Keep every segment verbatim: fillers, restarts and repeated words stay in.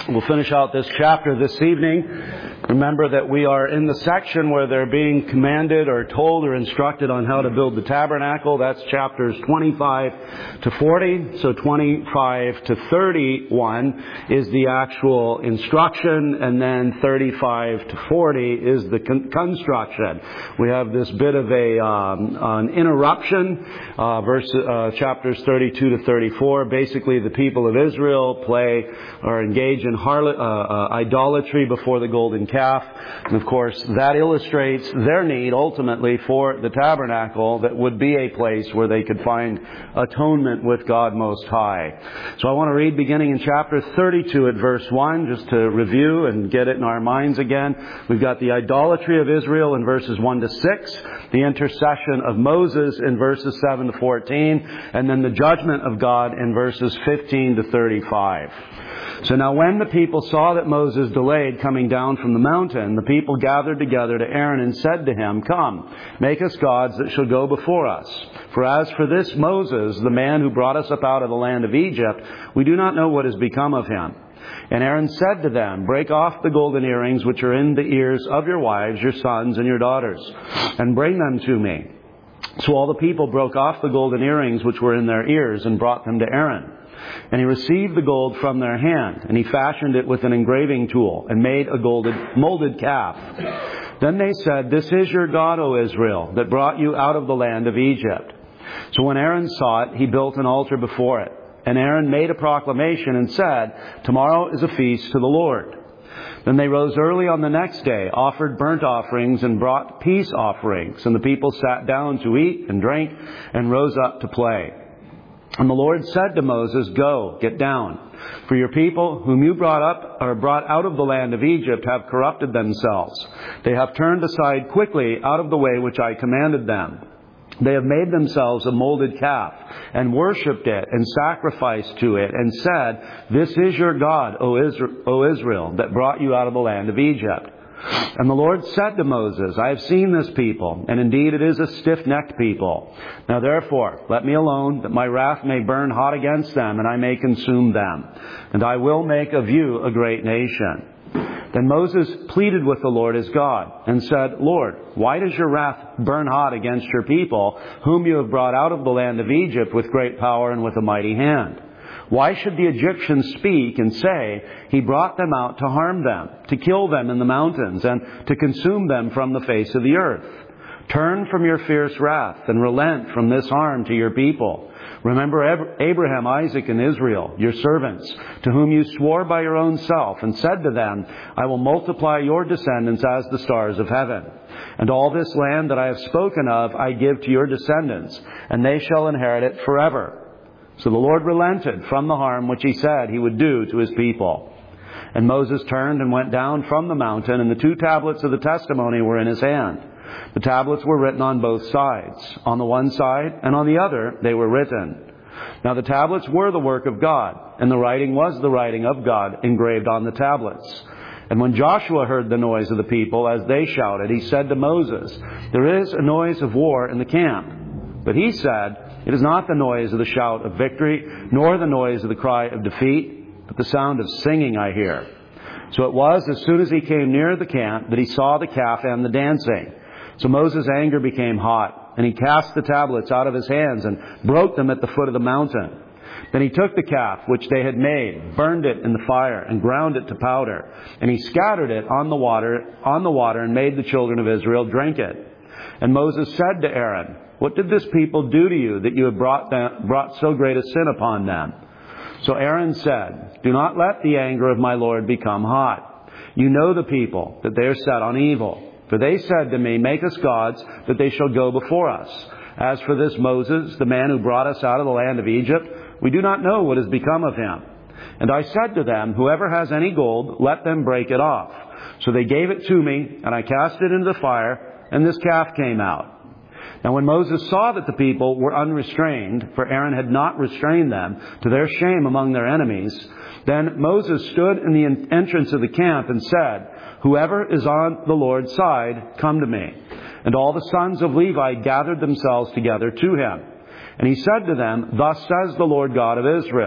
We'll finish out this chapter this evening. Remember that we are in the section where they're being commanded or told or instructed on how to build the tabernacle. That's chapters twenty-five to forty. So twenty-five to thirty-one is the actual instruction, and then thirty-five to forty is the con- construction. We have this bit of a um, an interruption. Uh, verse uh, chapters thirty-two to thirty-four. Basically, the people of Israel play or engage in harlot, uh, uh, idolatry before the golden calf. And of course, that illustrates their need ultimately for the tabernacle that would be a place where they could find atonement with God Most High. So I want to read beginning in chapter thirty-two at verse one, just to review and get it in our minds again. We've got the idolatry of Israel in verses one to six, the intercession of Moses in verses seven to fourteen, and then the judgment of God in verses fifteen to thirty-five. So now when the people saw that Moses delayed coming down from the mountain, the people gathered together to Aaron and said to him, "Come, make us gods that shall go before us. For as for this Moses, the man who brought us up out of the land of Egypt, we do not know what has become of him." And Aaron said to them, "Break off the golden earrings which are in the ears of your wives, your sons, and your daughters, and bring them to me." So all the people broke off the golden earrings which were in their ears and brought them to Aaron. And he received the gold from their hand, and he fashioned it with an engraving tool, and made a golded, molded calf. Then they said, "This is your God, O Israel, that brought you out of the land of Egypt." So when Aaron saw it, he built an altar before it. And Aaron made a proclamation and said, "Tomorrow is a feast to the Lord." Then they rose early on the next day, offered burnt offerings, and brought peace offerings. And the people sat down to eat and drink, and rose up to play. And the Lord said to Moses, "Go, get down, for your people whom you brought up or brought out of the land of Egypt have corrupted themselves. They have turned aside quickly out of the way which I commanded them. They have made themselves a molded calf, and worshipped it, and sacrificed to it, and said, 'This is your God, O Israel, that brought you out of the land of Egypt.' And the Lord said to Moses, 'I have seen this people, and indeed it is a stiff-necked people. Now therefore, let me alone, that my wrath may burn hot against them, and I may consume them. And I will make of you a great nation.' Then Moses pleaded with the Lord his God, and said, 'Lord, why does your wrath burn hot against your people, whom you have brought out of the land of Egypt with great power and with a mighty hand? Why should the Egyptians speak and say, he brought them out to harm them, to kill them in the mountains, and to consume them from the face of the earth? Turn from your fierce wrath, and relent from this harm to your people. Remember Abraham, Isaac, and Israel, your servants, to whom you swore by your own self, and said to them, I will multiply your descendants as the stars of heaven. And all this land that I have spoken of I give to your descendants, and they shall inherit it forever.' So the Lord relented from the harm which he said he would do to his people. And Moses turned and went down from the mountain, and the two tablets of the testimony were in his hand. The tablets were written on both sides. On the one side and on the other they were written. Now the tablets were the work of God, and the writing was the writing of God engraved on the tablets. And when Joshua heard the noise of the people as they shouted, he said to Moses, 'There is a noise of war in the camp.' But he said, 'It is not the noise of the shout of victory, nor the noise of the cry of defeat, but the sound of singing I hear.' So it was as soon as he came near the camp that he saw the calf and the dancing. So Moses' anger became hot, and he cast the tablets out of his hands and broke them at the foot of the mountain. Then he took the calf which they had made, burned it in the fire, and ground it to powder. And he scattered it on the water, on the water, and made the children of Israel drink it. And Moses said to Aaron, 'What did this people do to you, that you have brought, them, brought so great a sin upon them?' So Aaron said, 'Do not let the anger of my Lord become hot. You know the people, that they are set on evil. For they said to me, Make us gods, that they shall go before us. As for this Moses, the man who brought us out of the land of Egypt, we do not know what has become of him. And I said to them, Whoever has any gold, let them break it off. So they gave it to me, and I cast it into the fire, and this calf came out. Now when Moses saw that the people were unrestrained, for Aaron had not restrained them, to their shame among their enemies, then Moses stood in the entrance of the camp and said, Whoever is on the Lord's side, come to me. And all the sons of Levi gathered themselves together to him. And he said to them, Thus says the Lord God of Israel,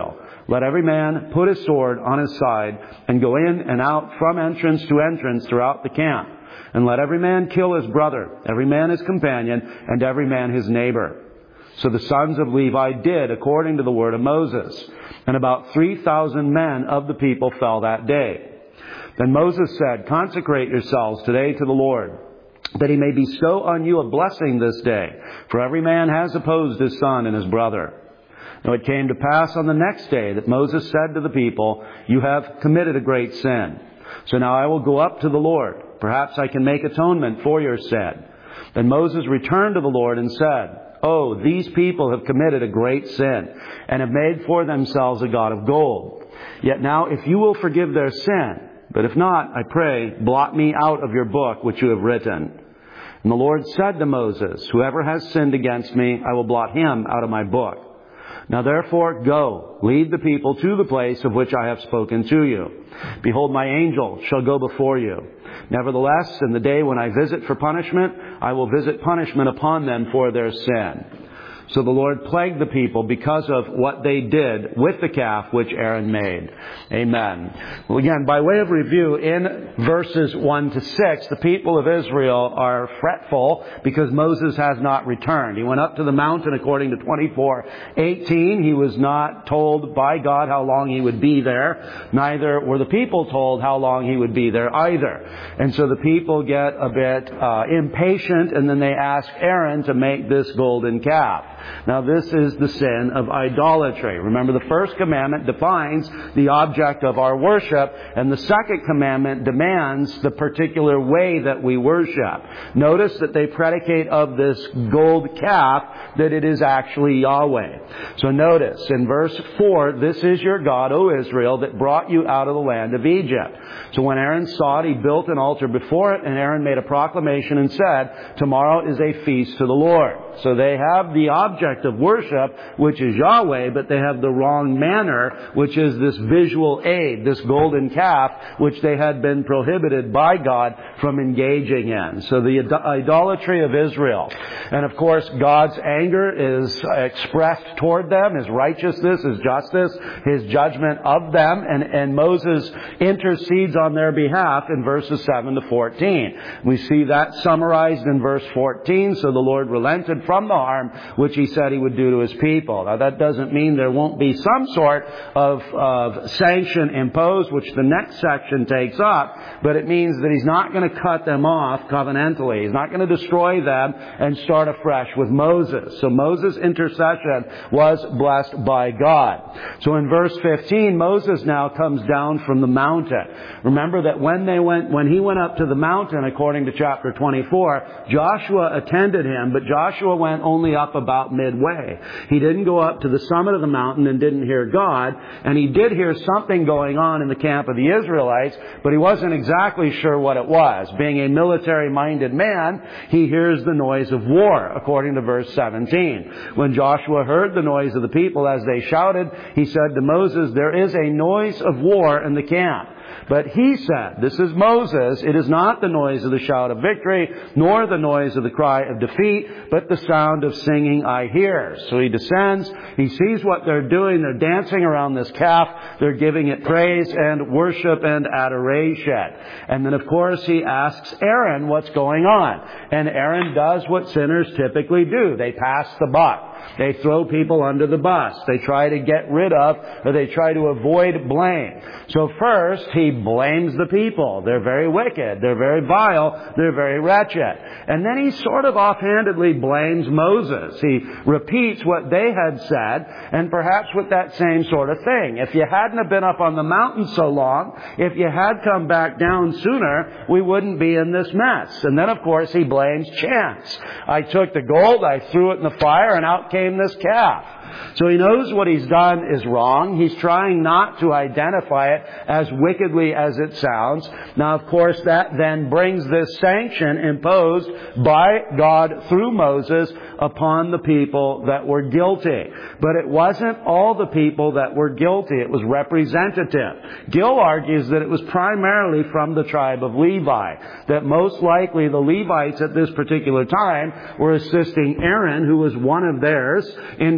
Let every man put his sword on his side and go in and out from entrance to entrance throughout the camp. And let every man kill his brother, every man his companion, and every man his neighbor. So the sons of Levi did according to the word of Moses. And about three thousand men of the people fell that day. Then Moses said, consecrate yourselves today to the Lord, that he may bestow on you a blessing this day. For every man has opposed his son and his brother. Now it came to pass on the next day that Moses said to the people, you have committed a great sin. So now I will go up to the Lord. Perhaps I can make atonement for your sin. Then Moses returned to the Lord and said, oh, these people have committed a great sin and have made for themselves a god of gold. Yet now if you will forgive their sin, but if not, I pray, blot me out of your book which you have written. And the Lord said to Moses, whoever has sinned against me, I will blot him out of my book. Now therefore, go, lead the people to the place of which I have spoken to you. Behold, my angel shall go before you. Nevertheless, in the day when I visit for punishment, I will visit punishment upon them for their sin. So the Lord plagued the people because of what they did with the calf which Aaron made. Amen. Well, again, by way of review, in verses one to six, the people of Israel are fretful because Moses has not returned. He went up to the mountain according to twenty-four eighteen. He was not told by God how long he would be there. Neither were the people told how long he would be there either. And so the people get a bit uh, impatient, and then they ask Aaron to make this golden calf. Now this is the sin of idolatry. Remember, the first commandment defines the object of our worship, and the second commandment demands the particular way that we worship. Notice that they predicate of this gold calf that it is actually Yahweh. So notice in verse four, this is your God, O Israel, that brought you out of the land of Egypt. So when Aaron saw it, he built an altar before it, and Aaron made a proclamation and said, tomorrow is a feast to the Lord. So they have the object of worship, which is Yahweh, but they have the wrong manner, which is this visual aid, this golden calf, which they had been prohibited by God from engaging in. So the idolatry of Israel. And of course, God's anger is expressed toward them, His righteousness, His justice, His judgment of them, and, and Moses intercedes on their behalf in verses seven to fourteen. We see that summarized in verse fourteen. So the Lord relented from the harm which He said He would do to His people. Now that doesn't mean there won't be some sort of, of sanction imposed, which the next section takes up, but it means that He's not going to cut them off covenantally. He's not going to destroy them and start afresh with Moses. So Moses' intercession was blessed by God. So in verse fifteen, Moses now comes down from the mountain. Remember that when they went, when he went up to the mountain, according to chapter twenty-four, Joshua attended him, but Joshua went only up about midway. He didn't go up to the summit of the mountain and didn't hear God, and he did hear something going on in the camp of the Israelites, but he wasn't exactly sure what it was. Being a military-minded man, he hears the noise of war, according to verse seventeen. When Joshua heard the noise of the people as they shouted, he said to Moses, there is a noise of war in the camp. But he said, this is Moses, it is not the noise of the shout of victory, nor the noise of the cry of defeat, but the sound of singing I hear. So he descends, he sees what they're doing, they're dancing around this calf, they're giving it praise and worship and adoration. And then of course he asks Aaron what's going on. And Aaron does what sinners typically do. They pass the buck. They throw people under the bus. They try to get rid of, or they try to avoid blame. So first, he blames the people. They're very wicked. They're very vile. They're very wretched. And then he sort of offhandedly blames Moses. He repeats what they had said, and perhaps with that same sort of thing. If you hadn't have been up on the mountain so long, if you had come back down sooner, we wouldn't be in this mess. And then, of course, he blames chance. I took the gold, I threw it in the fire, and out came this calf. So he knows what he's done is wrong. He's trying not to identify it as wickedly as it sounds. Now, of course, that then brings this sanction imposed by God through Moses upon the people that were guilty. But it wasn't all the people that were guilty. It was representative. Gill argues that it was primarily from the tribe of Levi. That most likely the Levites at this particular time were assisting Aaron, who was one of theirs, in terms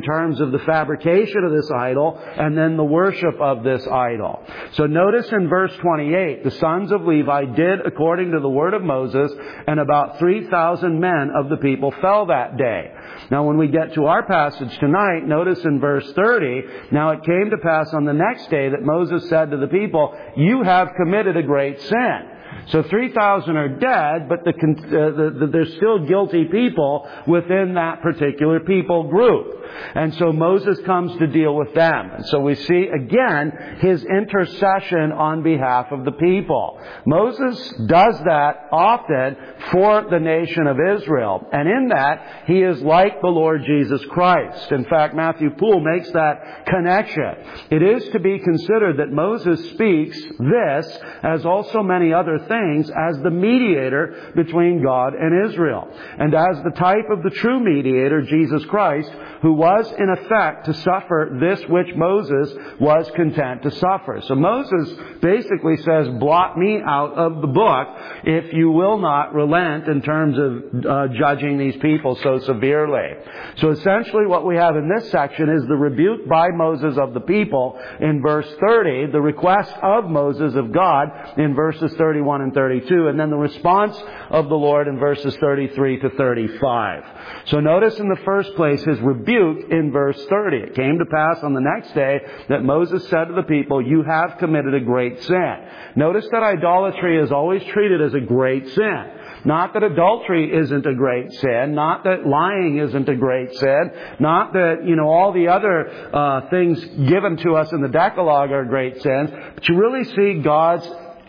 of the fabrication of this idol and then the worship of this idol. So notice in verse twenty-eight, the sons of Levi did according to the word of Moses, and about three thousand men of the people fell that day. Now when we get to our passage tonight, notice in verse thirty, now it came to pass on the next day that Moses said to the people, you have committed a great sin. So three thousand are dead, but the, uh, the, the, there's still guilty people within that particular people group. And so Moses comes to deal with them. And so we see again his intercession on behalf of the people. Moses does that often for the nation of Israel. And in that, he is like the Lord Jesus Christ. In fact, Matthew Poole makes that connection. It is to be considered that Moses speaks this, as also many other things, as the mediator between God and Israel. And as the type of the true mediator, Jesus Christ, who was in effect to suffer this which Moses was content to suffer. So Moses basically says, blot me out of the book if you will not relent in terms of uh, judging these people so severely. So essentially what we have in this section is the rebuke by Moses of the people in verse thirty, the request of Moses of God in verses thirty-one and thirty-two, and then the response of the Lord in verses thirty-three to thirty-five. So notice in the first place his rebuke in verse thirty. It came to pass on the next day that Moses said to the people, you have committed a great sin. Notice that idolatry is always treated as a great sin. Not that adultery isn't a great sin. Not that lying isn't a great sin. Not that, you know, all the other uh, things given to us in the Decalogue are great sins. But you really see God's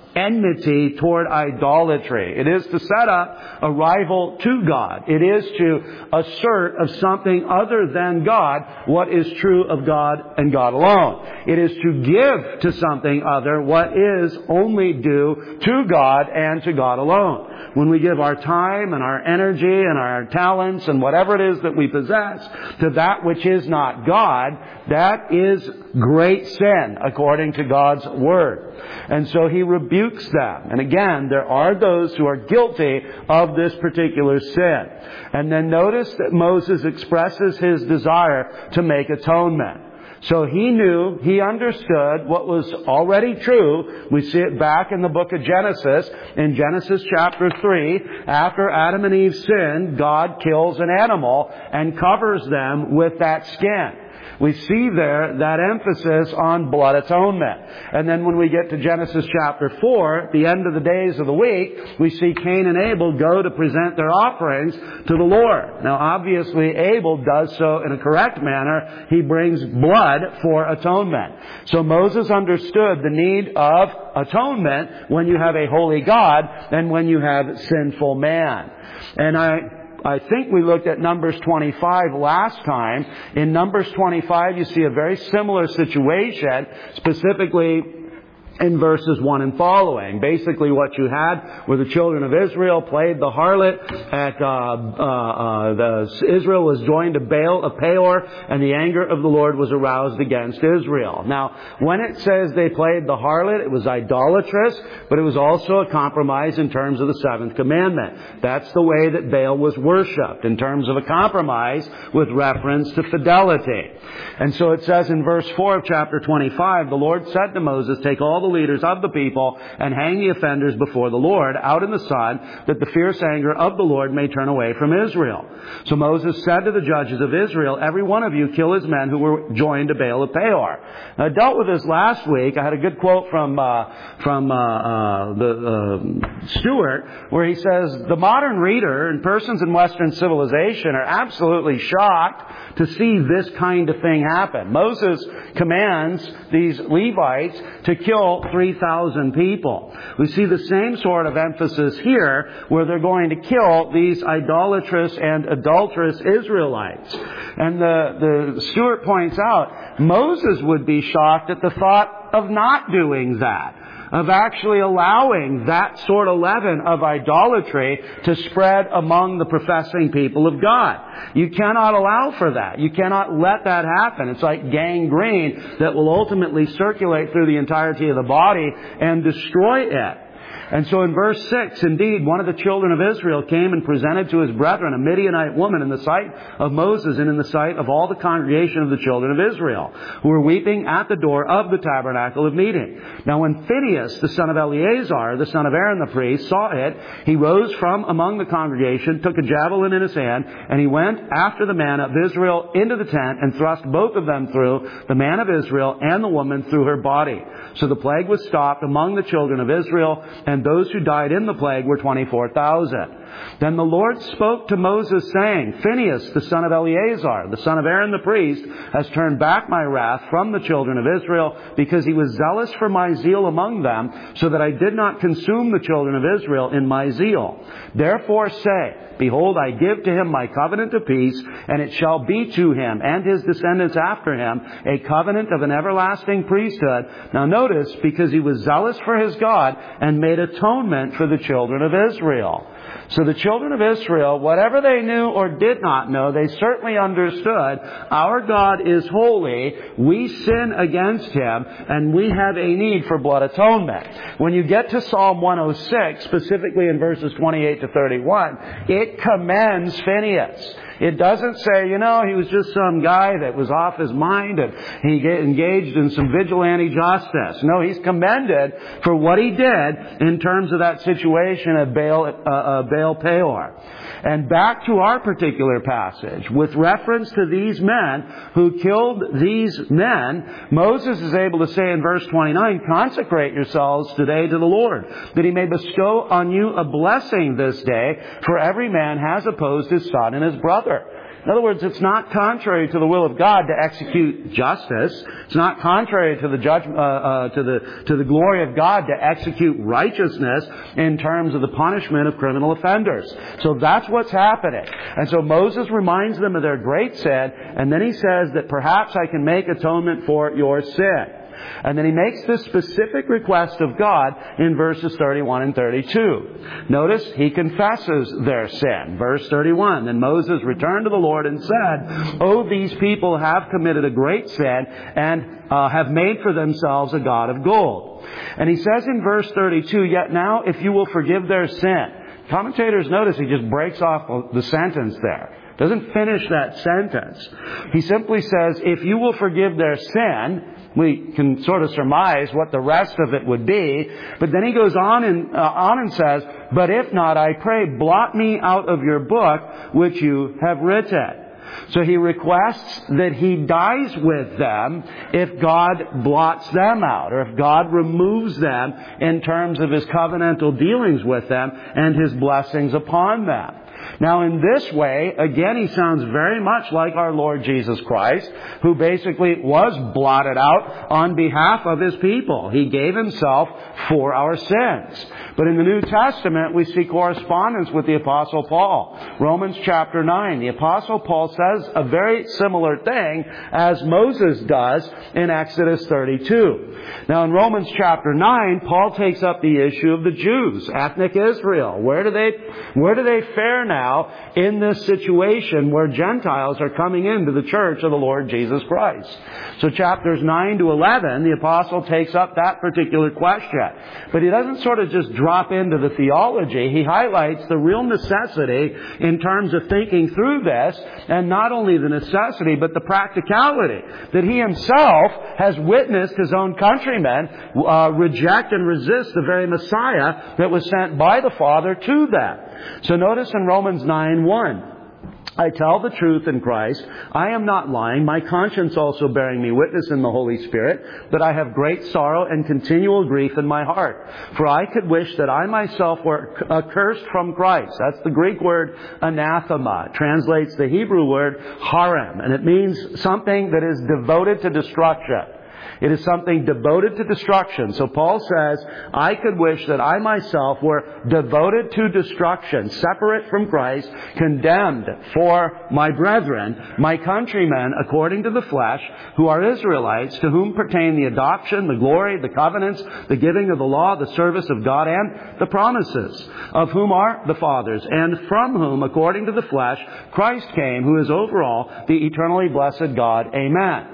enmity toward idolatry. It is to set up a rival to God. It is to assert of something other than God what is true of God and God alone. It is to give to something other what is only due to God and to God alone. When we give our time and our energy and our talents and whatever it is that we possess to that which is not God, that is great sin according to God's Word. And so he rebukes them. And again, there are those who are guilty of this particular sin. And then notice that Moses expresses his desire to make atonement. So he knew, he understood what was already true. We see it back in the book of Genesis. In Genesis chapter three, after Adam and Eve sinned, God kills an animal and covers them with that skin. We see there that emphasis on blood atonement. And then when we get to Genesis chapter four, at the end of the days of the week, we see Cain and Abel go to present their offerings to the Lord. Now obviously Abel does so in a correct manner. He brings blood for atonement. So Moses understood the need of atonement when you have a holy God and when you have sinful man. And I... I think we looked at Numbers twenty-five last time. In Numbers twenty-five, you see a very similar situation, specifically in verses one and following. Basically what you had were the children of Israel played the harlot at, uh, uh, uh, the, Israel was joined to Baal of Peor, and the anger of the Lord was aroused against Israel. Now, when it says they played the harlot, it was idolatrous, but it was also a compromise in terms of the seventh commandment. That's the way that Baal was worshipped, in terms of a compromise with reference to fidelity. And so it says in verse four of chapter twenty-five, the Lord said to Moses, take all the leaders of the people and hang the offenders before the Lord out in the sun, that the fierce anger of the Lord may turn away from Israel. So Moses said to the judges of Israel, every one of you kill his men who were joined to Baal of Peor. Now, I dealt with this last week. I had a good quote from uh, from uh, uh, the uh, Stewart, where he says, the modern reader and persons in Western civilization are absolutely shocked to see this kind of thing happen. Moses commands these Levites to kill three thousand people. We see the same sort of emphasis here, where they're going to kill these idolatrous and adulterous Israelites. And the, the Stewart points out, Moses would be shocked at the thought of not doing that, of actually allowing that sort of leaven of idolatry to spread among the professing people of God. You cannot allow for that. You cannot let that happen. It's like gangrene that will ultimately circulate through the entirety of the body and destroy it. And so in verse six, indeed, one of the children of Israel came and presented to his brethren a Midianite woman in the sight of Moses and in the sight of all the congregation of the children of Israel, who were weeping at the door of the tabernacle of meeting. Now when Phinehas, the son of Eleazar, the son of Aaron the priest, saw it, he rose from among the congregation, took a javelin in his hand, and he went after the man of Israel into the tent and thrust both of them through, the man of Israel and the woman through her body. So the plague was stopped among the children of Israel, and those who died in the plague were twenty-four thousand. Then the Lord spoke to Moses, saying, Phinehas, the son of Eleazar, the son of Aaron the priest, has turned back my wrath from the children of Israel, because he was zealous for my zeal among them, so that I did not consume the children of Israel in my zeal. Therefore say, Behold, I give to him my covenant of peace, and it shall be to him and his descendants after him a covenant of an everlasting priesthood. Now notice, because he was zealous for his God and made atonement for the children of Israel. So the children of Israel, whatever they knew or did not know, they certainly understood our God is holy, we sin against him, and we have a need for blood atonement. When you get to Psalm one oh six, specifically in verses twenty-eight to thirty-one, it commends Phinehas. It doesn't say, you know, he was just some guy that was off his mind and he engaged in some vigilante justice. No, he's commended for what he did in terms of that situation at Baal, uh, uh, Baal Peor. And back to our particular passage, with reference to these men who killed these men, Moses is able to say in verse twenty-nine, consecrate yourselves today to the Lord, that he may bestow on you a blessing this day, for every man has opposed his son and his brother. In other words, it's not contrary to the will of God to execute justice. It's not contrary to the judgment, uh, uh, to the to the glory of God to execute righteousness in terms of the punishment of criminal offenders. So that's what's happening. And so Moses reminds them of their great sin, and then he says that perhaps I can make atonement for your sin. And then he makes this specific request of God in verses thirty-one and thirty-two. Notice, he confesses their sin. Verse thirty-one, Then Moses returned to the Lord and said, Oh, these people have committed a great sin and uh, have made for themselves a god of gold. And he says in verse thirty-two, Yet now, if you will forgive their sin. Commentators notice he just breaks off the sentence there. Doesn't finish that sentence. He simply says, if you will forgive their sin. We can sort of surmise what the rest of it would be. But then he goes on and, uh, on and says, But if not, I pray, blot me out of your book which you have written. So he requests that he dies with them if God blots them out, or if God removes them in terms of his covenantal dealings with them and his blessings upon them. Now in this way, again, he sounds very much like our Lord Jesus Christ, who basically was blotted out on behalf of his people. He gave himself for our sins. But in the New Testament, we see correspondence with the Apostle Paul. Romans chapter nine, the Apostle Paul says a very similar thing as Moses does in Exodus thirty-two. Now in Romans chapter nine, Paul takes up the issue of the Jews, ethnic Israel. Where do they, where do they fare now in this situation where Gentiles are coming into the church of the Lord Jesus Christ? So chapters nine to eleven, the apostle takes up that particular question. But he doesn't sort of just drop into the theology. He highlights the real necessity in terms of thinking through this, and not only the necessity, but the practicality that he himself has witnessed his own countrymen uh, reject and resist the very Messiah that was sent by the Father to them. So notice in Romans nine one, I tell the truth in Christ. I am not lying, my conscience also bearing me witness in the Holy Spirit, that I have great sorrow and continual grief in my heart. For I could wish that I myself were accursed from Christ. That's the Greek word anathema. It translates the Hebrew word harem, and it means something that is devoted to destruction. It is something devoted to destruction. So Paul says, I could wish that I myself were devoted to destruction, separate from Christ, condemned for my brethren, my countrymen, according to the flesh, who are Israelites, to whom pertain the adoption, the glory, the covenants, the giving of the law, the service of God, and the promises, of whom are the fathers, and from whom, according to the flesh, Christ came, who is over all, the eternally blessed God. Amen.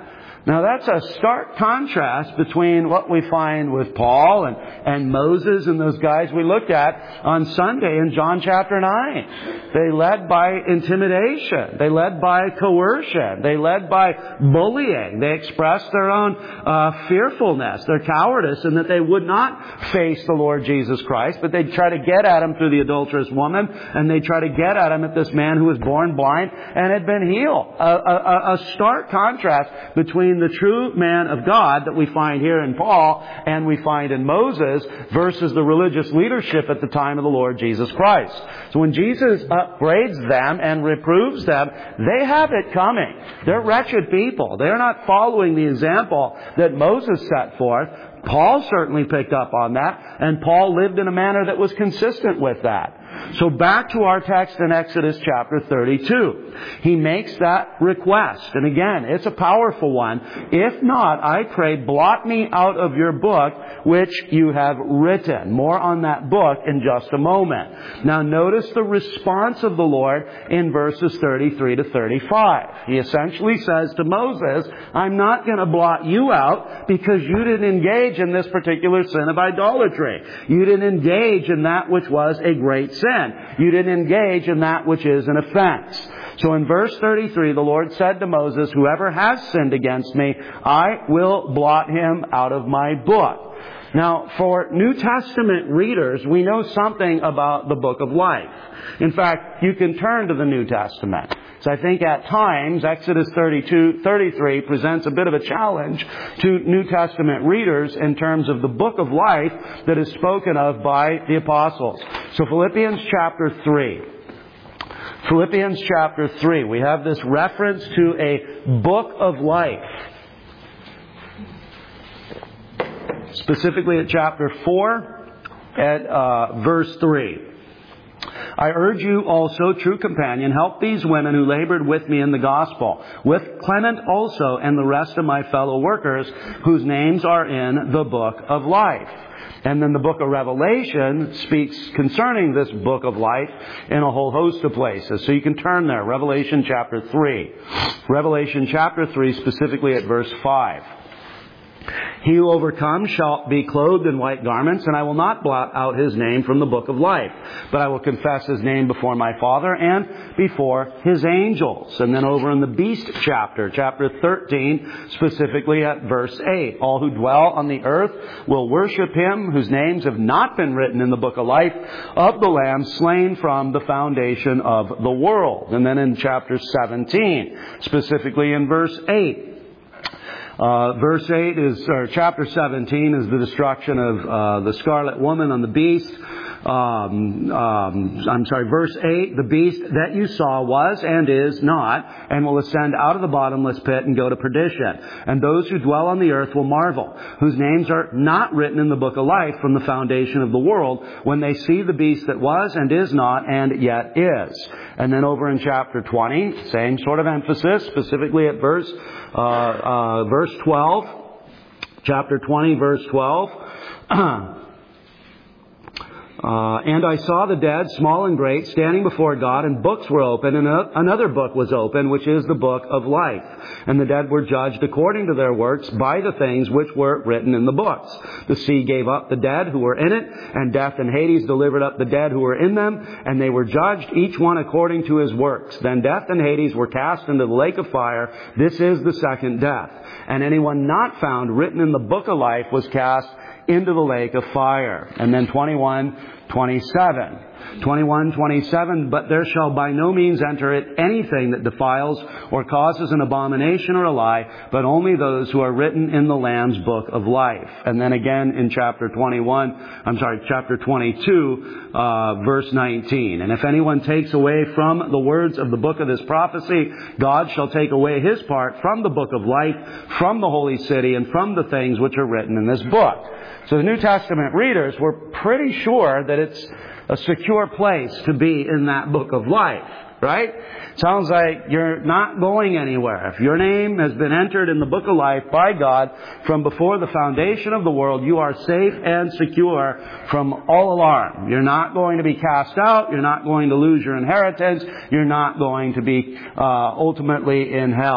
Now that's a stark contrast between what we find with Paul and, and Moses and those guys we looked at on Sunday in John chapter nine. They led by intimidation. They led by coercion. They led by bullying. They expressed their own uh, fearfulness, their cowardice, and that they would not face the Lord Jesus Christ, but they'd try to get at Him through the adulterous woman, and they'd try to get at Him at this man who was born blind and had been healed. A, a, a stark contrast between the true man of God that we find here in Paul and we find in Moses versus the religious leadership at the time of the Lord Jesus Christ. So when Jesus upbraids them and reproves them, they have it coming. They're wretched people. They're not following the example that Moses set forth. Paul certainly picked up on that, and Paul lived in a manner that was consistent with that. So back to our text in Exodus chapter thirty-two. He makes that request. And again, it's a powerful one. If not, I pray, blot me out of your book, which you have written. More on that book in just a moment. Now notice the response of the Lord in verses thirty-three to thirty-five. He essentially says to Moses, I'm not going to blot you out because you didn't engage in this particular sin of idolatry. You didn't engage in that which was a great sin. You didn't engage in that which is an offense. So in verse thirty-three, the Lord said to Moses, whoever has sinned against me, I will blot him out of my book. Now, for New Testament readers, we know something about the book of life. In fact, you can turn to the New Testament. So I think at times, Exodus thirty-two, thirty-three presents a bit of a challenge to New Testament readers in terms of the book of life that is spoken of by the apostles. So Philippians chapter three. Philippians chapter three. We have this reference to a book of life. Specifically at chapter four, at uh, verse three. I urge you also, true companion, help these women who labored with me in the gospel, with Clement also and the rest of my fellow workers, whose names are in the book of life. And then the book of Revelation speaks concerning this book of life in a whole host of places. So you can turn there, Revelation chapter three. Revelation chapter three, specifically at verse five. He who overcomes shall be clothed in white garments, and I will not blot out his name from the book of life, but I will confess his name before my Father and before his angels. And then over in the beast chapter, chapter thirteen, specifically at verse eight, all who dwell on the earth will worship him whose names have not been written in the book of life of the Lamb slain from the foundation of the world. And then in chapter seventeen, specifically in verse eight, Uh, verse eight is, or chapter seventeen is the destruction of uh, the scarlet woman on the beast. Um, um, I'm sorry, verse eight, the beast that you saw was and is not, and will ascend out of the bottomless pit and go to perdition. And those who dwell on the earth will marvel, whose names are not written in the book of life from the foundation of the world, when they see the beast that was and is not and yet is. And then over in chapter twenty, same sort of emphasis, specifically at verse uh, uh, verse twelve, chapter twenty, verse twelve. Uh, and I saw the dead, small and great, standing before God, and books were opened, and a, another book was opened, which is the book of life. And the dead were judged according to their works by the things which were written in the books. The sea gave up the dead who were in it, and death and Hades delivered up the dead who were in them, and they were judged, each one according to his works. Then death and Hades were cast into the lake of fire. This is the second death. And anyone not found written in the book of life was cast into the lake of fire. And then twenty-one, twenty-seven. twenty-one, twenty-seven, but there shall by no means enter it anything that defiles or causes an abomination or a lie, but only those who are written in the Lamb's book of life. And then again in chapter twenty-one, I'm sorry, chapter twenty-two, uh, verse nineteen. And if anyone takes away from the words of the book of this prophecy, God shall take away his part from the book of life, from the holy city, and from the things which are written in this book. So the New Testament readers were pretty sure that it's a secure place to be in that book of life, right? Sounds like you're not going anywhere. If your name has been entered in the book of life by God from before the foundation of the world, you are safe and secure from all alarm. You're not going to be cast out. You're not going to lose your inheritance. You're not going to be uh, ultimately in hell.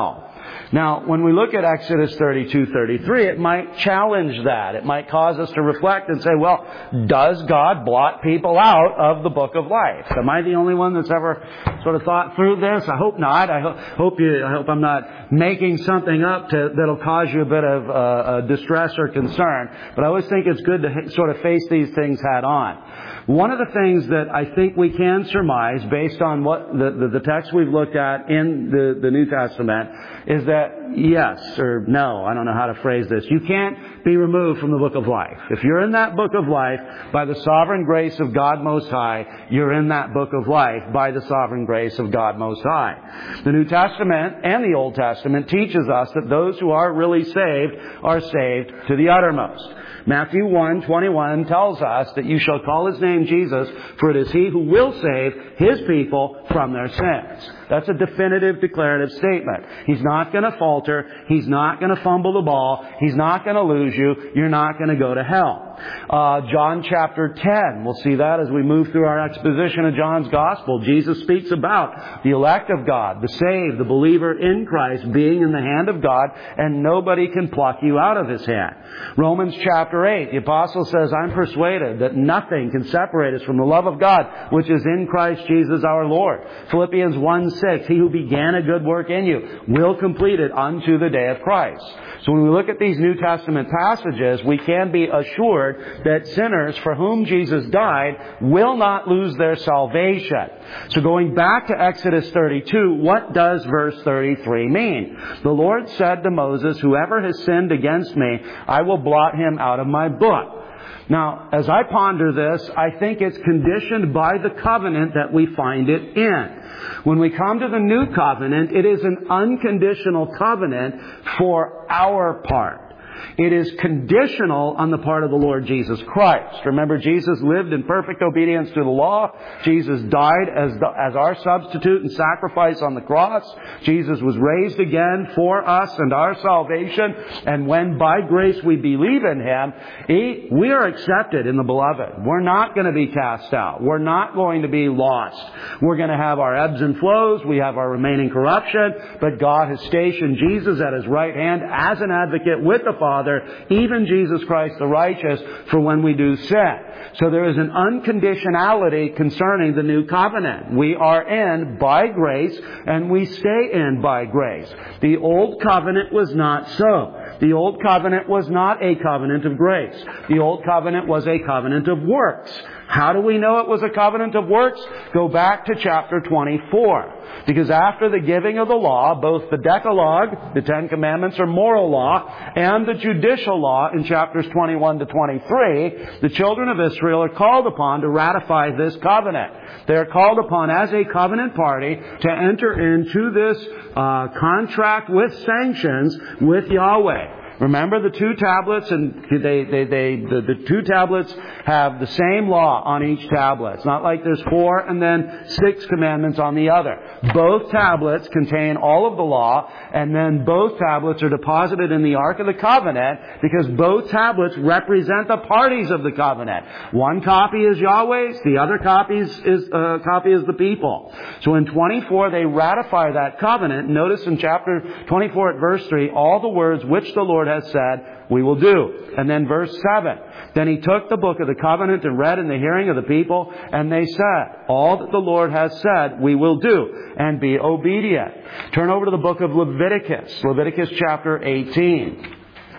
Now, when we look at Exodus thirty-two thirty-three, it might challenge that. It might cause us to reflect and say, well, does God blot people out of the book of life? Am I the only one that's ever sort of thought through this? I hope not. I ho- hope you. I hope I'm not making something up to, that'll cause you a bit of uh, uh, distress or concern. But I always think it's good to h- sort of face these things head on. One of the things that I think we can surmise based on what the, the, the text we've looked at in the, the New Testament is that yes or no, I don't know how to phrase this, you can't be removed from the book of life. If you're in that book of life by the sovereign grace of God Most High, you're in that book of life by the sovereign grace of God Most High. The New Testament and the Old Testament teaches us that those who are really saved are saved to the uttermost. Matthew one twenty-one tells us that you shall call His name Jesus, for it is He who will save His people from their sins. That's a definitive, declarative statement. He's not going to falter. He's not going to fumble the ball. He's not going to lose you. You're not going to go to hell. Uh, John chapter ten, we'll see that as we move through our exposition of John's Gospel. Jesus speaks about the elect of God, the saved, the believer in Christ being in the hand of God, and nobody can pluck you out of His hand. Romans chapter eight, the Apostle says, I'm persuaded that nothing can separate us from the love of God, which is in Christ Jesus our Lord. Philippians one six, He who began a good work in you will complete it unto the day of Christ. So when we look at these New Testament passages, we can be assured that sinners for whom Jesus died will not lose their salvation. So going back to Exodus thirty-two, what does verse thirty-three mean? The Lord said to Moses, whoever has sinned against me, I will blot him out of my book. Now, as I ponder this, I think it's conditioned by the covenant that we find it in. When we come to the new covenant, it is an unconditional covenant for our part. It is conditional on the part of the Lord Jesus Christ. Remember, Jesus lived in perfect obedience to the law. Jesus died as the, as our substitute and sacrifice on the cross. Jesus was raised again for us and our salvation. And when by grace we believe in Him, he, we are accepted in the Beloved. We're not going to be cast out. We're not going to be lost. We're going to have our ebbs and flows. We have our remaining corruption. But God has stationed Jesus at His right hand as an advocate with the Father, even Jesus Christ the righteous, for when we do sin. So there is an unconditionality concerning the new covenant. We are in by grace, and we stay in by grace. The old covenant was not so. The old covenant was not a covenant of grace. The old covenant was a covenant of works. How do we know it was a covenant of works? Go back to chapter twenty-four. Because after the giving of the law, both the Decalogue, the Ten Commandments or moral law, and the judicial law in chapters twenty-one to twenty-three, the children of Israel are called upon to ratify this covenant. They are called upon as a covenant party to enter into this uh, contract with sanctions with Yahweh. Remember the two tablets, and they, they, they, the, the two tablets have the same law on each tablet. It's not like there's four and then six commandments on the other. Both tablets contain all of the law, and then both tablets are deposited in the Ark of the Covenant because both tablets represent the parties of the covenant. One copy is Yahweh's, the other copy is, is, uh, copy is the people. So in twenty-four, they ratify that covenant. Notice in chapter twenty-four at verse three, all the words which the Lord has said, we will do. And then verse seven, then he took the book of the covenant and read in the hearing of the people, and they said, all that the Lord has said, we will do, and be obedient. Turn over to the book of Leviticus, Leviticus chapter eighteen.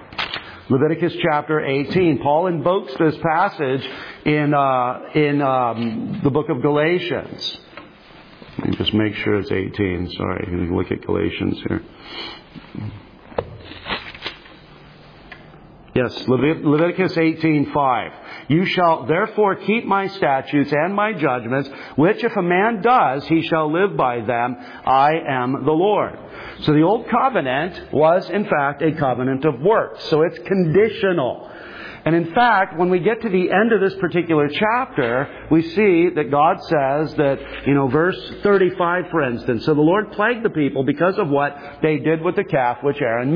Leviticus chapter eighteen. Paul invokes this passage in, uh, in um, the book of Galatians. Let me just make sure it's eighteen. Sorry, I'm going to look at Galatians here. Yes, Levit- Leviticus eighteen five. You shall therefore keep my statutes and my judgments, which if a man does, he shall live by them. I am the Lord. So the old covenant was, in fact, a covenant of works. So it's conditional. And in fact, when we get to the end of this particular chapter, we see that God says that, you know, verse thirty-five, for instance, so the Lord plagued the people because of what they did with the calf which Aaron made.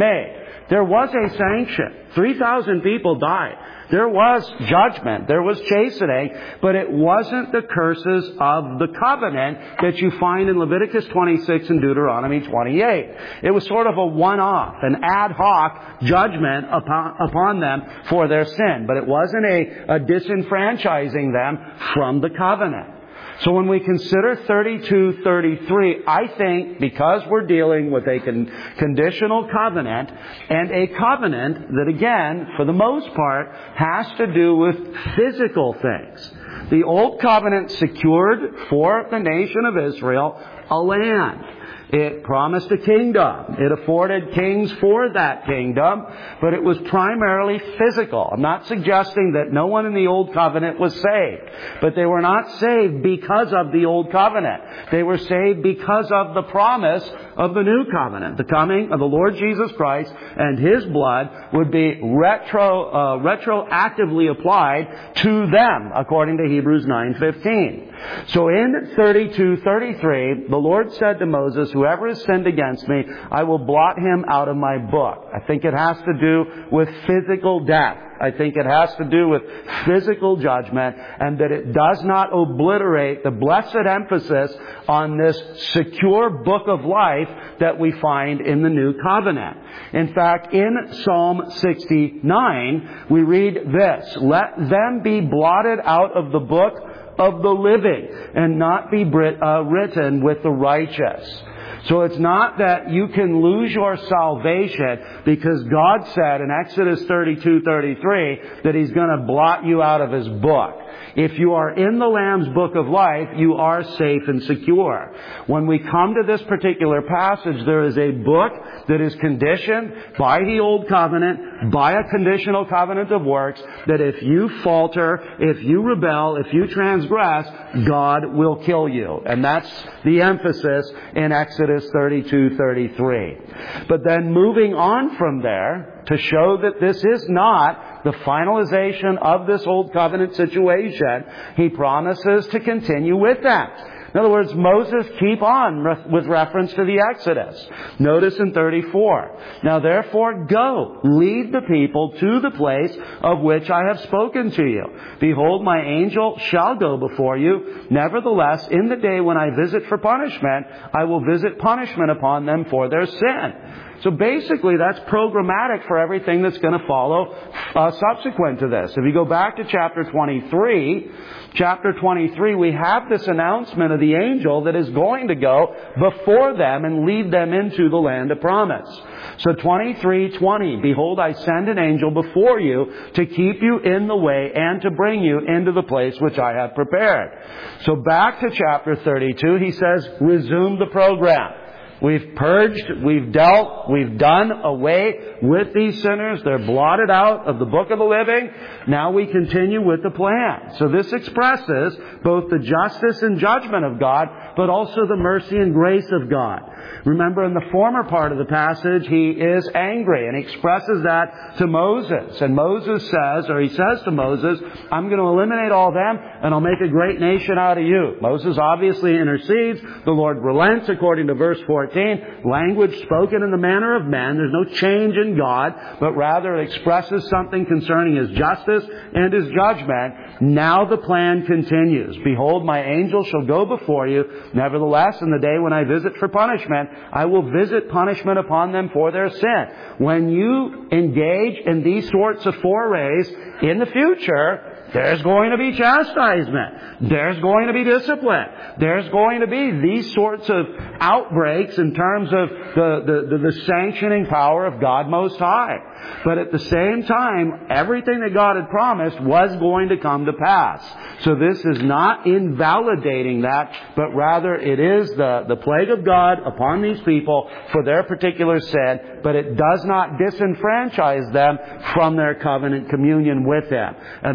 there was a sanction. three thousand people died. There was judgment. There was chastening. But it wasn't the curses of the covenant that you find in Leviticus twenty-six and Deuteronomy twenty-eight. It was sort of a one-off, an ad hoc judgment upon, upon them for their sin. But it wasn't a, a disenfranchising them from the covenant. So when we consider thirty-two thirty-three, I think because we're dealing with a con- conditional covenant and a covenant that, again, for the most part, has to do with physical things. The Old Covenant secured for the nation of Israel a land. It promised a kingdom. It afforded kings for that kingdom, but it was primarily physical. I'm not suggesting that no one in the Old Covenant was saved, but they were not saved because of the Old Covenant. They were saved because of the promise of the New Covenant. The coming of the Lord Jesus Christ and His blood would be retro, uh, retroactively applied to them, according to Hebrews nine fifteen. So in thirty-two thirty-three, the Lord said to Moses, whoever has sinned against me, I will blot him out of my book. I think it has to do with physical death. I think it has to do with physical judgment, and that it does not obliterate the blessed emphasis on this secure book of life that we find in the New Covenant. In fact, in Psalm sixty-nine, we read this, let them be blotted out of the book of the living and not be uh, written with the righteous. So it's not that you can lose your salvation because God said in Exodus thirty-two thirty-three that He's going to blot you out of His book. If you are in the Lamb's book of life, you are safe and secure. When we come to this particular passage, there is a book that is conditioned by the Old Covenant, by a conditional covenant of works, that if you falter, if you rebel, if you transgress, God will kill you. And that's the emphasis in Exodus thirty-two thirty-three. But then moving on from there, to show that this is not the finalization of this Old Covenant situation, He promises to continue with that. In other words, Moses keep on with reference to the Exodus. Notice in thirty-four, now therefore go, lead the people to the place of which I have spoken to you. Behold, my angel shall go before you. Nevertheless, in the day when I visit for punishment, I will visit punishment upon them for their sin. So basically, that's programmatic for everything that's going to follow uh, subsequent to this. If you go back to chapter twenty-three, chapter twenty-three, we have this announcement of the angel that is going to go before them and lead them into the land of promise. So twenty-three twenty, behold, I send an angel before you to keep you in the way and to bring you into the place which I have prepared. So back to chapter thirty-two, he says, resume the program. We've purged, we've dealt, we've done away with these sinners. They're blotted out of the book of the living. Now we continue with the plan. So this expresses both the justice and judgment of God, but also the mercy and grace of God. Remember, in the former part of the passage, he is angry and he expresses that to Moses. And Moses says, or he says to Moses, I'm going to eliminate all them and I'll make a great nation out of you. Moses obviously intercedes. The Lord relents according to verse fourteen. Language spoken in the manner of men. There's no change in God, but rather it expresses something concerning His justice and His judgment. Now the plan continues. Behold, my angel shall go before you. Nevertheless, in the day when I visit for punishment, I will visit punishment upon them for their sin. When you engage in these sorts of forays in the future, there's going to be chastisement. There's going to be discipline. There's going to be these sorts of outbreaks in terms of the, the, the, the sanctioning power of God Most High. But at the same time, everything that God had promised was going to come to pass. So this is not invalidating that, but rather it is the, the plague of God upon these people for their particular sin, but it does not disenfranchise them from their covenant communion with Him. And that's what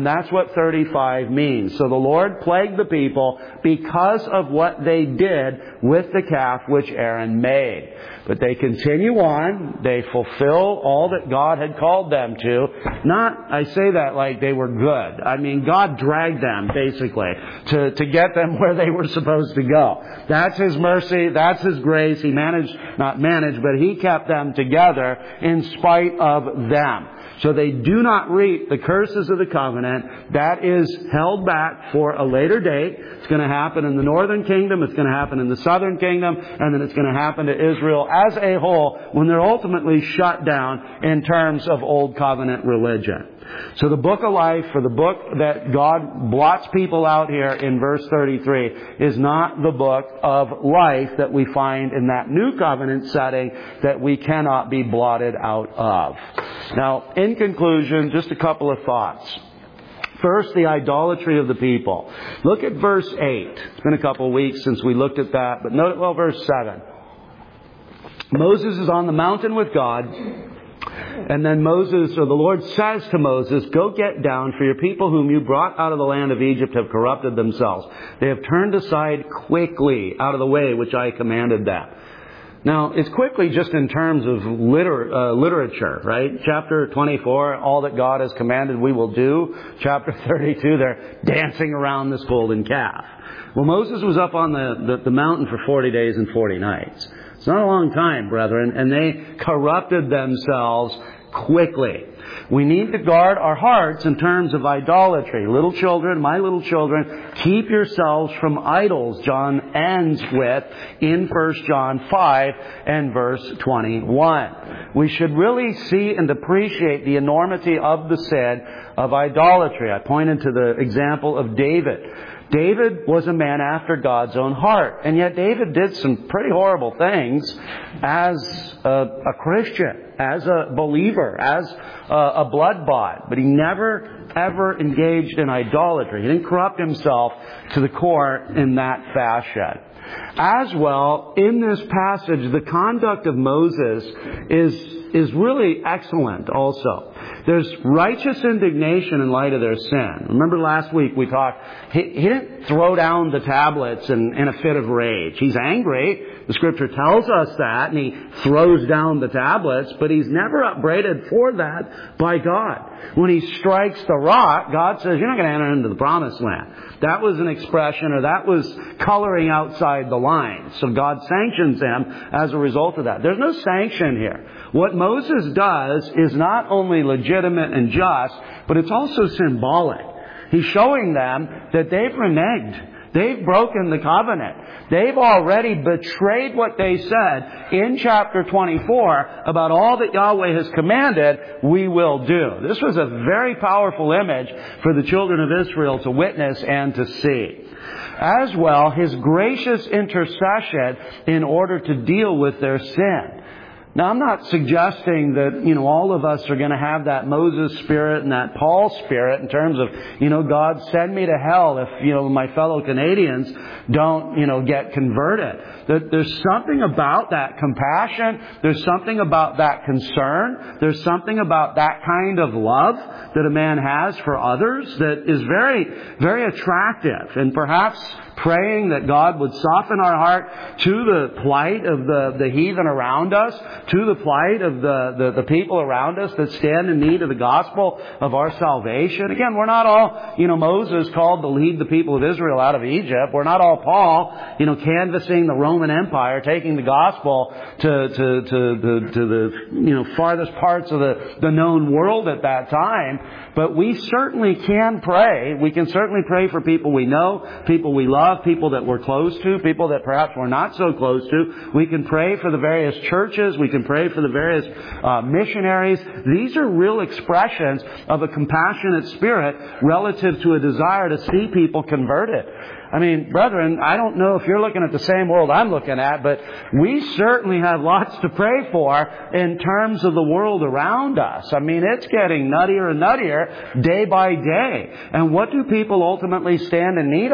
what thirty-five means. So the Lord plagued the people because of what they did with the calf which Aaron made. But they continue on. They fulfill all that God had called them to. Not, I say that like they were good. I mean, God dragged them, basically, to, to get them where they were supposed to go. That's His mercy. That's His grace. He managed, not managed, but He kept them together in spite of them. So they do not reap the curses of the covenant. That is held back for a later date. It's going to happen in the northern kingdom. It's going to happen in the southern kingdom. And then it's going to happen to Israel as a whole when they're ultimately shut down in terms of old covenant religion. So the book of life, or the book that God blots people out here in verse thirty-three, is not the book of life that we find in that new covenant setting that we cannot be blotted out of. Now, in conclusion, just a couple of thoughts. First, the idolatry of the people. Look at verse eight. It's been a couple of weeks since we looked at that, but note, well, verse seven. Moses is on the mountain with God. And then Moses, or the Lord says to Moses, go get down, for your people whom you brought out of the land of Egypt have corrupted themselves. They have turned aside quickly out of the way which I commanded them. Now, it's quickly just in terms of liter- uh, literature, right? Chapter twenty-four, all that God has commanded we will do. Chapter thirty-two, they're dancing around this golden calf. Well, Moses was up on the, the, the mountain for forty days and forty nights. It's not a long time, brethren, and they corrupted themselves quickly. We need to guard our hearts in terms of idolatry. Little children, my little children, keep yourselves from idols, John ends with in First John five and verse twenty-one. We should really see and appreciate the enormity of the sin of idolatry. I pointed to the example of David. David was a man after God's own heart. And yet David did some pretty horrible things as a, a Christian, as a believer, as a, a blood-bought. But he never, ever engaged in idolatry. He didn't corrupt himself to the core in that fashion. As well, in this passage, the conduct of Moses is, is really excellent also. There's righteous indignation in light of their sin. Remember last week we talked, he, he didn't throw down the tablets in, in a fit of rage. He's angry. The Scripture tells us that, and he throws down the tablets, but he's never upbraided for that by God. When he strikes the rock, God says, you're not going to enter into the promised land. That was an expression, or that was coloring outside the lines. So God sanctions him as a result of that. There's no sanction here. What Moses does is not only legitimate and just, but it's also symbolic. He's showing them that they've reneged. They've broken the covenant. They've already betrayed what they said in chapter twenty-four about all that Yahweh has commanded, we will do. This was a very powerful image for the children of Israel to witness and to see. As well, His gracious intercession in order to deal with their sin. Now, I'm not suggesting that, you know, all of us are going to have that Moses spirit and that Paul spirit in terms of, you know, God, send me to hell if, you know, my fellow Canadians don't, you know, get converted. There's something about that compassion. There's something about that concern. There's something about that kind of love that a man has for others that is very, very attractive. And perhaps praying that God would soften our heart to the plight of the, the heathen around us, to the plight of the, the, the people around us that stand in need of the gospel of our salvation. Again, we're not all, you know, Moses called to lead the people of Israel out of Egypt. We're not all Paul, you know, canvassing the Roman Empire, taking the gospel to, to, to, to, to the, you know, farthest parts of the, the known world at that time. But we certainly can pray. We can certainly pray for people we know, people we love, people that we're close to, people that perhaps we're not so close to. We can pray for the various churches. We can pray for the various uh, missionaries. These are real expressions of a compassionate spirit relative to a desire to see people converted. I mean, brethren, I don't know if you're looking at the same world I'm looking at, but we certainly have lots to pray for in terms of the world around us. I mean, it's getting nuttier and nuttier day by day. And what do people ultimately stand in need of?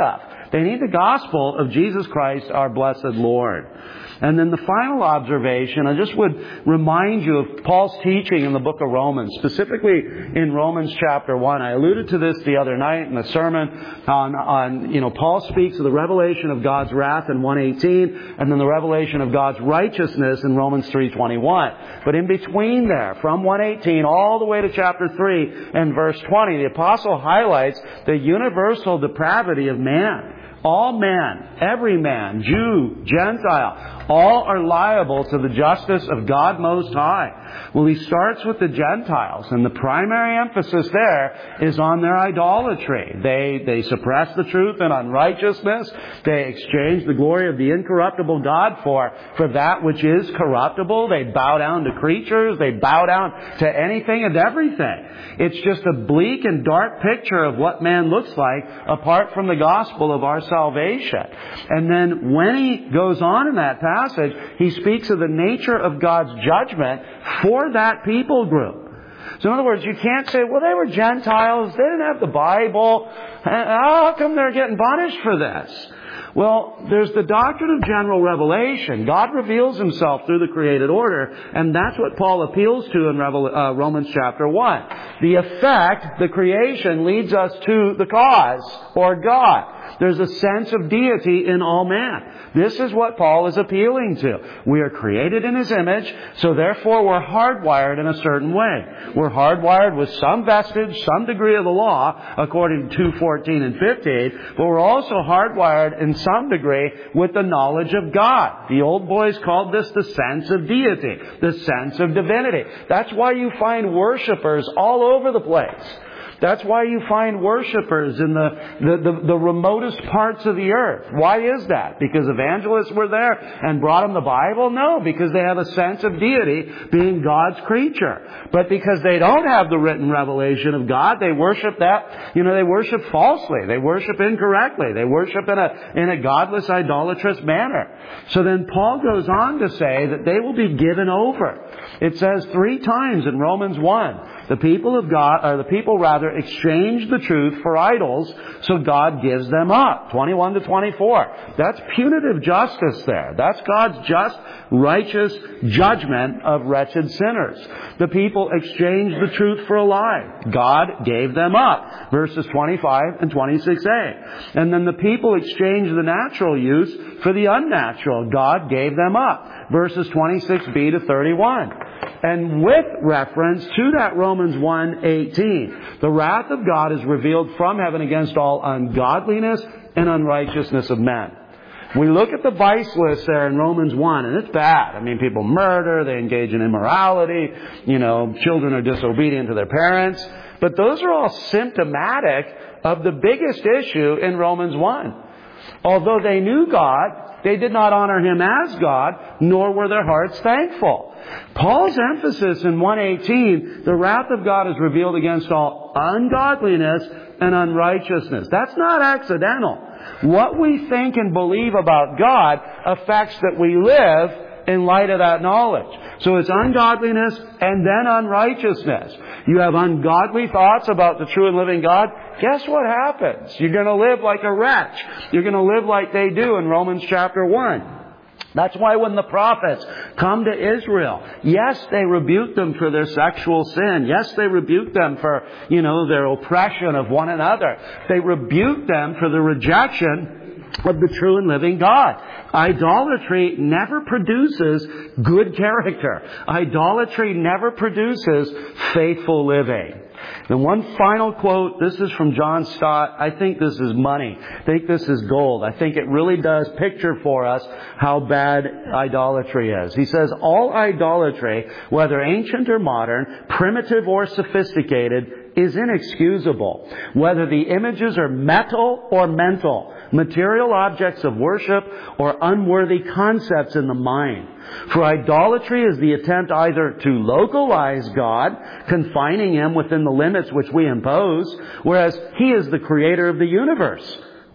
They need the gospel of Jesus Christ, our blessed Lord. And then the final observation, I just would remind you of Paul's teaching in the book of Romans, specifically in Romans chapter one. I alluded to this the other night in the sermon on, on, you know, Paul speaks of the revelation of God's wrath in one eighteen, and then the revelation of God's righteousness in Romans three twenty-one. But in between there, from one eighteen all the way to chapter three and verse twenty, the apostle highlights the universal depravity of man. All men, every man, Jew, Gentile, all are liable to the justice of God Most High. Well, he starts with the Gentiles, and the primary emphasis there is on their idolatry. They, they suppress the truth in unrighteousness. They exchange the glory of the incorruptible God for, for that which is corruptible. They bow down to creatures. They bow down to anything and everything. It's just a bleak and dark picture of what man looks like apart from the gospel of our salvation. And then when he goes on in that passage, he speaks of the nature of God's judgment for that people group. So in other words, you can't say, well, they were Gentiles, they didn't have the Bible, how come they're getting punished for this? Well, there's the doctrine of general revelation. God reveals Himself through the created order, and that's what Paul appeals to in Revel- uh, Romans chapter one. The effect, the creation, leads us to the cause, or God. There's a sense of deity in all man. This is what Paul is appealing to. We are created in His image, so therefore we're hardwired in a certain way. We're hardwired with some vestige, some degree of the law, according to two fourteen and fifteen, but we're also hardwired in some degree with the knowledge of God. The old boys called this the sense of deity, the sense of divinity. That's why you find worshipers all over the place. That's why you find worshipers in the, the, the, the remotest parts of the earth. Why is that? Because evangelists were there and brought them the Bible? No, because they have a sense of deity being God's creature. But because they don't have the written revelation of God, they worship that, you know, they worship falsely. They worship incorrectly. They worship in a, in a godless, idolatrous manner. So then Paul goes on to say that they will be given over. It says three times in Romans one, the people of God, or the people rather, exchange the truth for idols, so God gives them up. twenty-one to twenty-four. That's punitive justice there. That's God's just, righteous judgment of wretched sinners. The people exchanged the truth for a lie. God gave them up. Verses twenty-five and twenty-six a. And then the people exchanged the natural use for the unnatural. God gave them up. Verses twenty-six b to thirty-one. And with reference to that Romans one eighteen, the wrath of God is revealed from heaven against all ungodliness and unrighteousness of men. We look at the vice list there in Romans one, and it's bad. I mean, people murder, they engage in immorality, you know, children are disobedient to their parents. But those are all symptomatic of the biggest issue in Romans one. Although they knew God, they did not honor Him as God, nor were their hearts thankful. Paul's emphasis in one eighteen, the wrath of God is revealed against all ungodliness and unrighteousness. That's not accidental. What we think and believe about God affects that we live in light of that knowledge. So it's ungodliness and then unrighteousness. You have ungodly thoughts about the true and living God. Guess what happens? You're going to live like a wretch. You're going to live like they do in Romans chapter one. That's why when the prophets come to Israel, yes, they rebuke them for their sexual sin. Yes, they rebuke them for, you know, their oppression of one another. They rebuke them for the rejection of the true and living God. Idolatry never produces good character. Idolatry never produces faithful living. And one final quote, this is from John Stott. I think this is money. I think this is gold. I think it really does picture for us how bad idolatry is. He says, all idolatry, whether ancient or modern, primitive or sophisticated, is inexcusable. Whether the images are metal or mental, material objects of worship or unworthy concepts in the mind. For idolatry is the attempt either to localize God, confining Him within the limits which we impose, whereas He is the creator of the universe,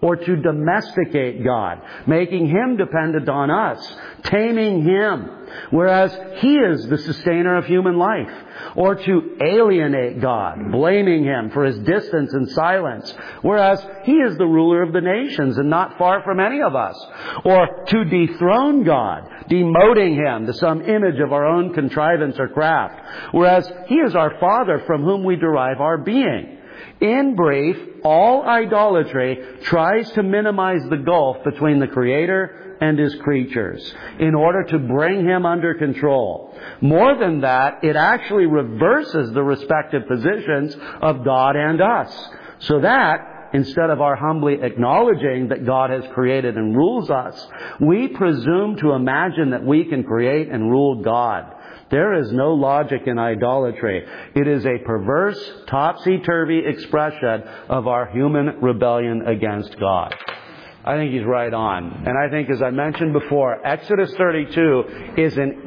or to domesticate God, making Him dependent on us, taming Him, whereas He is the sustainer of human life, or to alienate God, blaming Him for His distance and silence, whereas He is the ruler of the nations and not far from any of us, or to dethrone God, demoting Him to some image of our own contrivance or craft, whereas He is our Father from whom we derive our being. In brief, all idolatry tries to minimize the gulf between the Creator and His creatures in order to bring Him under control. More than that, it actually reverses the respective positions of God and us, so that instead of our humbly acknowledging that God has created and rules us, we presume to imagine that we can create and rule God. There is no logic in idolatry. It is a perverse, topsy-turvy expression of our human rebellion against God. I think he's right on. And I think, as I mentioned before, Exodus thirty-two is an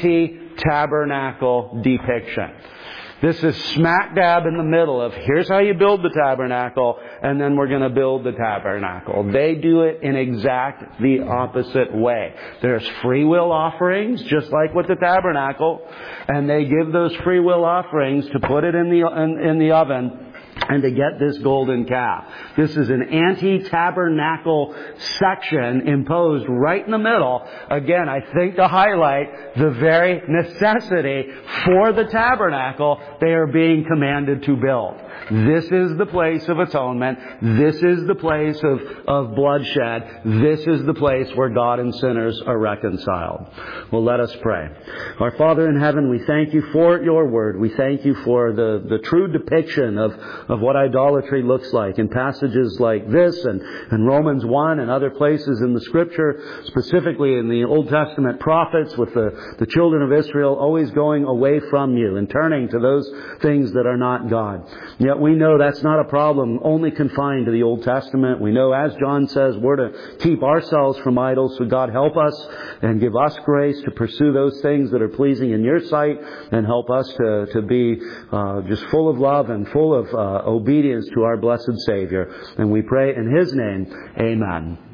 anti-tabernacle depiction. This is smack dab in the middle of here's how you build the tabernacle, and then we're going to build the tabernacle. They do it in exact the opposite way. There's free will offerings, just like with the tabernacle, and they give those free will offerings to put it in the in, in the oven and to get this golden calf. This is an anti-tabernacle section imposed right in the middle. Again, I think to highlight the very necessity for the tabernacle they are being commanded to build. This is the place of atonement. This is the place of, of bloodshed. This is the place where God and sinners are reconciled. Well, let us pray. Our Father in heaven, we thank you for your word. We thank you for the, the true depiction of, of what idolatry looks like in passages like this and, and Romans one and other places in the Scripture, specifically in the Old Testament prophets with the, the children of Israel always going away from you and turning to those things that are not God. Yet we know that's not a problem only confined to the Old Testament. We know, as John says, we're to keep ourselves from idols. So God, help us and give us grace to pursue those things that are pleasing in your sight, and help us to, to be uh, just full of love and full of uh, obedience to our blessed Savior. And we pray in His name, amen.